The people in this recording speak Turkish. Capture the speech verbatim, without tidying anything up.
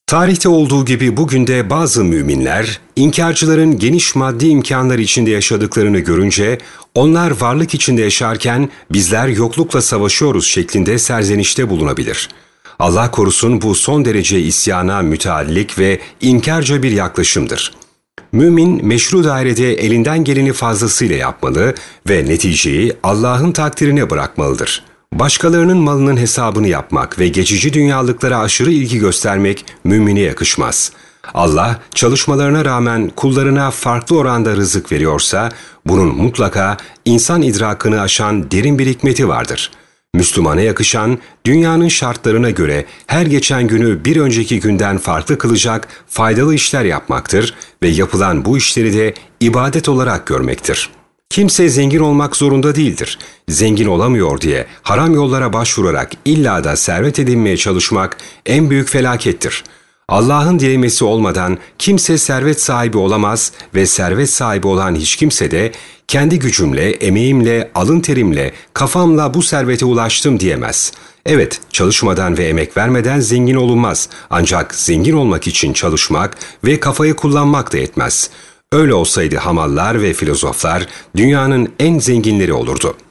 Tarihte olduğu gibi bugün de bazı müminler, inkarcıların geniş maddi imkanlar içinde yaşadıklarını görünce, onlar varlık içinde yaşarken bizler yoklukla savaşıyoruz şeklinde serzenişte bulunabilir. Allah korusun, bu son derece isyana müteallik ve inkarca bir yaklaşımdır. Mümin, meşru dairede elinden geleni fazlasıyla yapmalı ve neticeyi Allah'ın takdirine bırakmalıdır. Başkalarının malının hesabını yapmak ve geçici dünyalıklara aşırı ilgi göstermek mümine yakışmaz. Allah, çalışmalarına rağmen kullarına farklı oranda rızık veriyorsa, bunun mutlaka insan idrakını aşan derin bir hikmeti vardır. Müslümana yakışan, dünyanın şartlarına göre her geçen günü bir önceki günden farklı kılacak faydalı işler yapmaktır ve yapılan bu işleri de ibadet olarak görmektir. Kimse zengin olmak zorunda değildir. Zengin olamıyor diye haram yollara başvurarak illa da servet edinmeye çalışmak en büyük felakettir. Allah'ın dilemesi olmadan kimse servet sahibi olamaz ve servet sahibi olan hiç kimse de kendi gücümle, emeğimle, alın terimle, kafamla bu servete ulaştım diyemez. Evet, çalışmadan ve emek vermeden zengin olunmaz. Ancak zengin olmak için çalışmak ve kafayı kullanmak da yetmez. Öyle olsaydı hamallar ve filozoflar dünyanın en zenginleri olurdu.